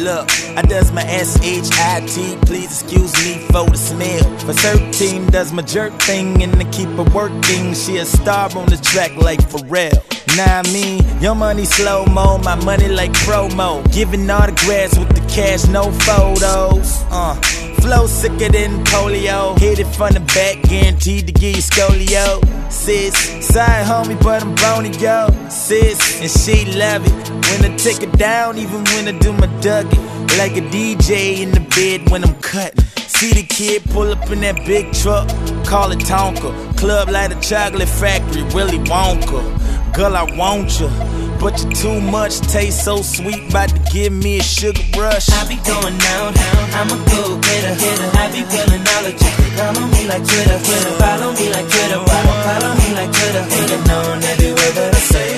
look, I does my SHIT, please excuse me for the smell. For 13 does my jerk thing and I keep her working. She a star on the track like Pharrell. Nah, I mean, your money slow-mo, my money like promo. Giving autographs with the cash, no photos. Flow sicker than polio. Hit it from the back, guaranteed to give you scolio. Sis, sorry homie, but I'm bony, yo. Sis, and she love it when I take it down, even when I do my Dougie. Like a DJ in the bed when I'm cutting. See the kid pull up in that big truck, call it Tonka. Club like a chocolate factory, Willy Wonka. Girl, I want you, but you're too much. Taste so sweet, about to give me a sugar rush. I be going out, I'm a go-getter. I be feeling all the chicks. Follow me like Twitter, follow me like Twitter, follow me like Twitter. And you know every word that I say.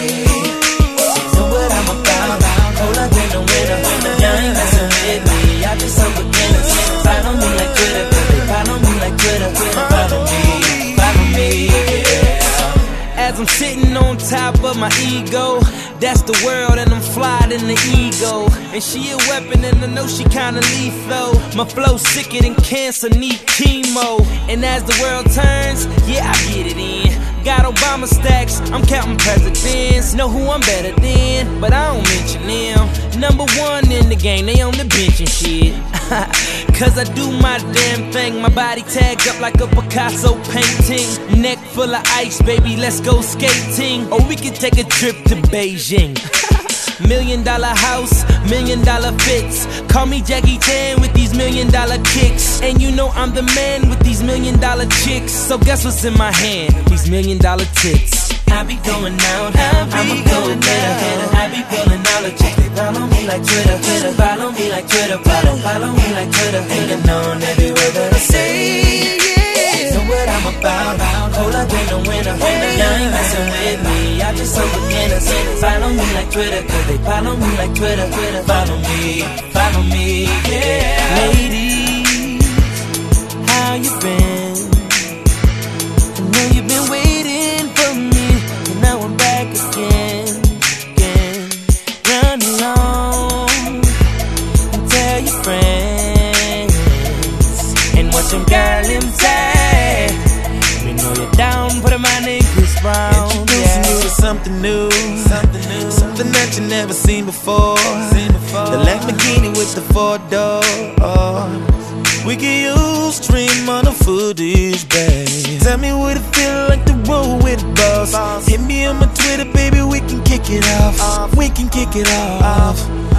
So what I'm about, hold up in the winter. You ain't messing with me, I just some beginners. Follow me like Twitter, follow me like Twitter, follow me, yeah. As I'm sitting on top of my ego, that's the world and I'm flying in the ego. And she a weapon and I know she kinda lethal. My flow sicker than cancer, need chemo. And as the world turns, yeah, I get it in. Got Obama stacks, I'm counting presidents. Know who I'm better than, but I don't mention them. Number one in the game, they on the bench and shit. Cause I do my damn thing. My body tagged up like a Picasso painting. Neck full of ice, baby, let's go skating. Or we can take a trip to Beijing. $1 million house, $1 million fits. Call me Jackie Chan with these $1 million kicks. And you know I'm the man with these $1 million chicks. So guess what's in my hand? These $1 million tits. I be going out, I'm a go-getter. I be feeling all the chicks. They follow me like Twitter, follow me like Twitter, follow me like Twitter. And you know every word that I say. So what I'm about, hold up in the winter. You ain't messing with me, I just some beginners. Follow me like Twitter, cause they follow me like Twitter, follow me, yeah. Ladies, how you been? I know you've been waiting for me, and now I'm back again. Run along and tell your friends, and watch them girl inside. We know you're down for the man named Chris Brown. Introducing you to something new, something that you never seen before. The Lamborghini with the 4 doors. We can use stream on the footage, babe. Tell me what it feel like to roll with a boss. Hit me on my Twitter, baby, we can kick it off. We can kick it off.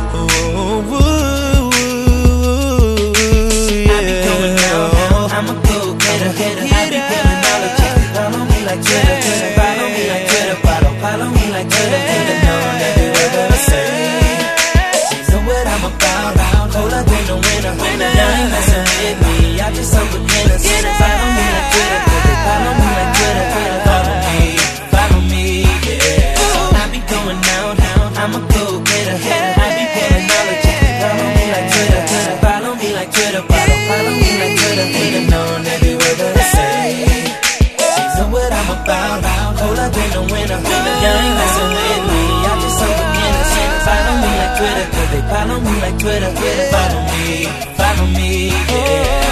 I be going out, I'm a go-getter. I be feeling all the chicks. Follow me like Twitter, follow me like Twitter, follow me like Twitter. And you know every word that I say. So what I'm about, hold up in the winter. You ain't messing with me, I just some beginners. Follow me like Twitter, follow me like Twitter, follow me, yeah. I be going out, I'm a go-getter. I be feeling all the chicks. Follow me like Twitter, follow me like Twitter, follow me like Twitter. And you know every word that I say. So what I'm about, hold up in the winter. You ain't messing with me, I just some beginners. Follow me like Twitter, cause they follow me like Twitter, follow me, yeah.